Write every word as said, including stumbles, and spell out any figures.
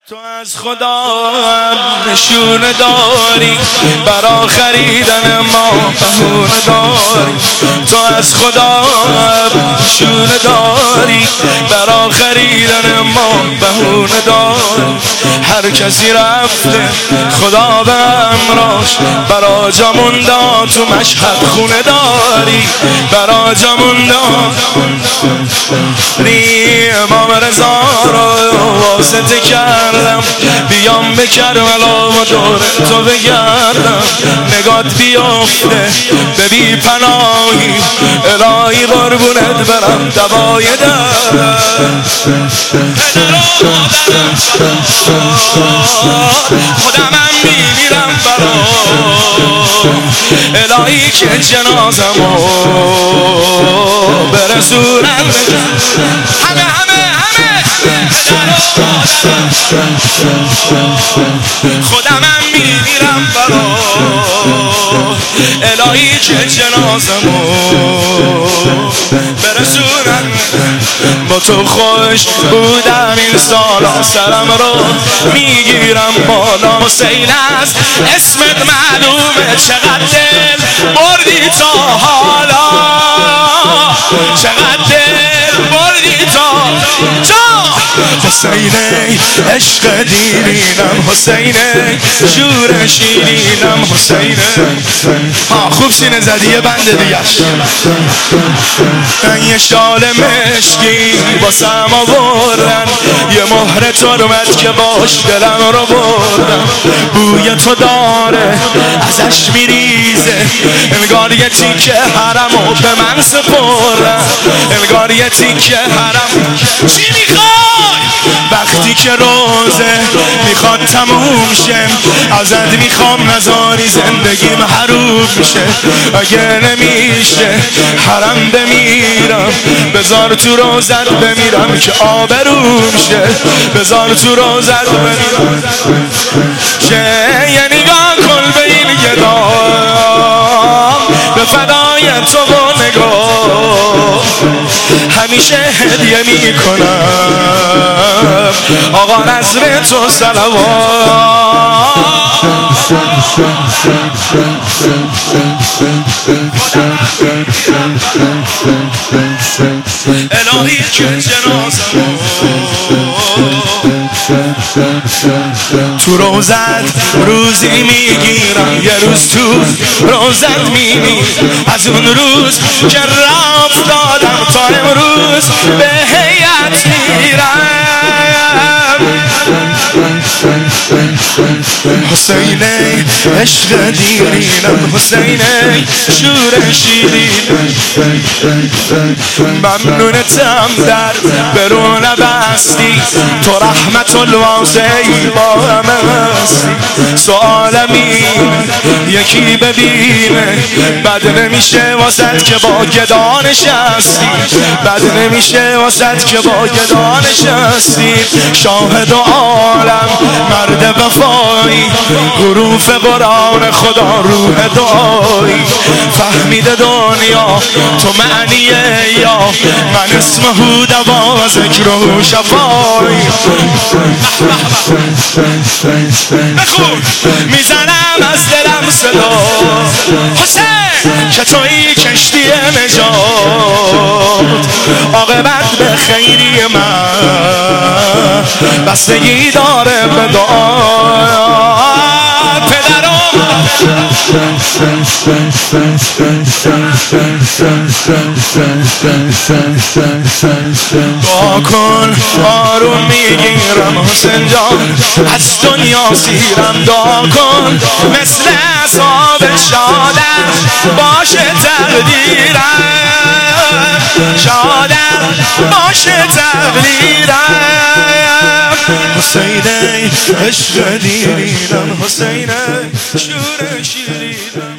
تو از خدا نشون داری برا خریدن ما بهونه داری. تو از خدا نشون داری برا خریدن ما بهونه داری. هر کسی رفته خدا به امراش برا جامون داد. تو مشهد خونه داری برا جامون داد. امام رضا رو واسطه کردم بیام به کربلا و دور تو بگردم. نگات بیافته به بی پناهی الهی قربونت برم دوای دردم. خودم هم میمیرم برا الهی که جنازمو برسونم. همه همه همه خودم هم میمیرم برا الهی که جنازمو برسونم. با تو خوش بودم این سالا سرم رو میگیرم بالا. حسین است اسمت معلومه چقدر دل بردی تا حالا. چقدر دل بردی تا جا. حسینه عشق دیرینم حسینه شور شیرینم حسینه. ها خوب سینه زدی یه بند دیگش. من یه شال مشکی با سم آوردن یه مهر ترمت که باش دلم رو بردم. بوی تو داره ازش میریزه انگار یه تیکه حرمو به من سپردن. انگار یه تیکه حرم. چی میخوای؟ وقتی که روزه میخواد تموم شه ازت میخوام نذاری زندگیم حروم شه. اگه نمیشه حرم بمیرم بذار تو روزت بمیرم که آبروم شه. بذار تو روزت بمیرم که یه نگاه کن به این گدام به فدای تو و نگاه همیشه هدیه میکنم آقا نظر تو صلوات. الهی که جنازمو تو روزت روزی میگیرم. یه روز تو روزت میمیرم. از اون روز که راه افتادم تا امروز به هیئت میرم. حسینه عشق دیرینم حسینه شور شیرینم. ممنونتم در برو نبستی تو رحمت الواسعی با همه هستی. سوالمی یکی ببینه بد نمیشه واسد که با گدا نشستی. بد نمیشه واسد که با گدا نشستی. شاهد عالم مرد وفایی حروف قرآن خدا روح دعایی. فهمیده دنیا تو معنیه یا من اسمه دوا ذکر و شفایی. بخون میزنم از دلم صدا حسین که تویی کشتی نجات. عاقبت به خیری من بستگی داره به دعا. پدرم دعا کن آروم میگیرم حسین جان از دنیا سیرم. دعا کن مثل اصحاب شادم باشه تقدیرم. شادم باشه تقدیرم. حسینه عشق دیرینم حسینه شور شیرینم.